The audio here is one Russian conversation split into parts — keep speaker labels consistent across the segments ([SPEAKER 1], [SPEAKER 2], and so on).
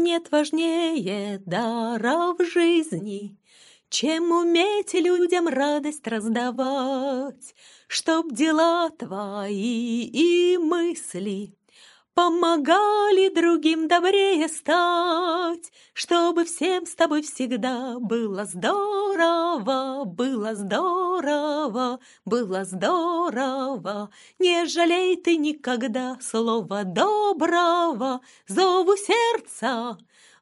[SPEAKER 1] нет важнее дара в жизни, чем уметь людям радость раздавать, чтоб дела твои и мысли помогали другим добрее стать, чтобы всем с тобой всегда было здорово, было здорово, было здорово. Не жалей ты никогда слова доброго, зову сердца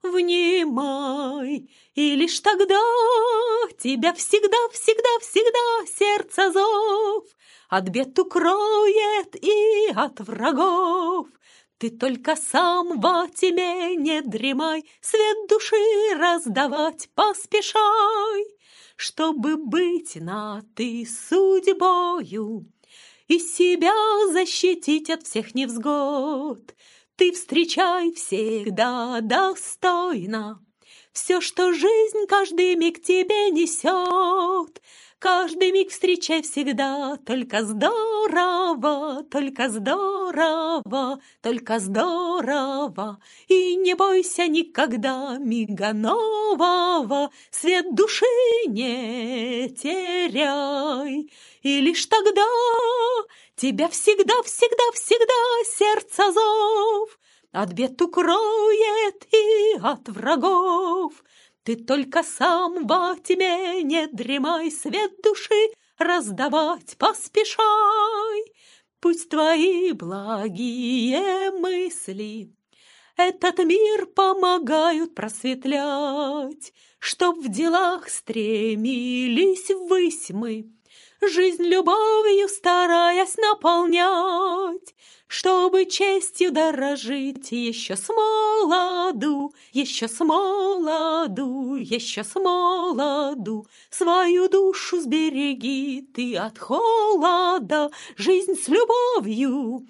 [SPEAKER 1] внимай, и лишь тогда тебя всегда, всегда, всегда сердце зов от бед укроет и от врагов. Ты только сам во тьме не дремай, свет души раздавать поспешай, чтобы быть на ты судьбою и себя защитить от всех невзгод. Ты встречай всегда достойно все, что жизнь каждый миг тебе несет. Каждый миг встречай всегда только здорово, только здорово, только здорово. И не бойся никогда мига нового, свет души не теряй. И лишь тогда тебя всегда, всегда, всегда сердце зов от бед укроет и от врагов. Ты только сам во тьме не дремай, свет души раздавать поспешай. Пусть твои благие мысли этот мир помогают просветлять, чтоб в делах стремились ввысь мы, жизнь любовью стараясь наполнять, чтобы честью дорожить еще с молоду, еще с молоду, еще с молоду. Свою душу сбереги ты от холода, жизнь с любовью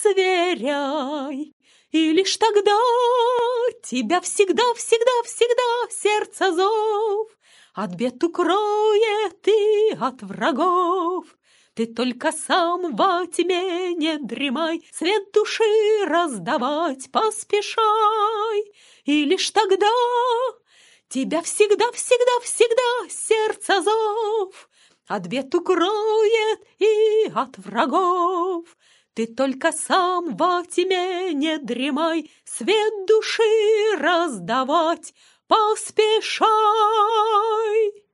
[SPEAKER 1] сверяй. И лишь тогда тебя всегда, всегда, всегда сердце зов от бед укроет и от врагов. Ты только сам во тьме не дремай, свет души раздавать поспешай. И лишь тогда тебя всегда, всегда, всегда сердце зов от бед укроет и от врагов. Ты только сам во тьме не дремай, свет души раздавать поспешай.